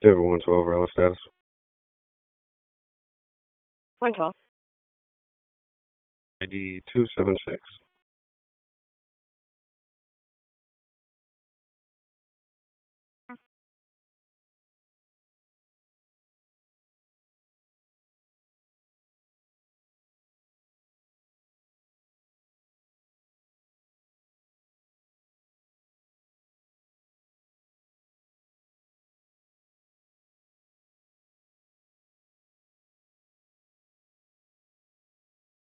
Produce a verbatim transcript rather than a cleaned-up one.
Denver one twelve, Relic status. one twelve. I D two seven six.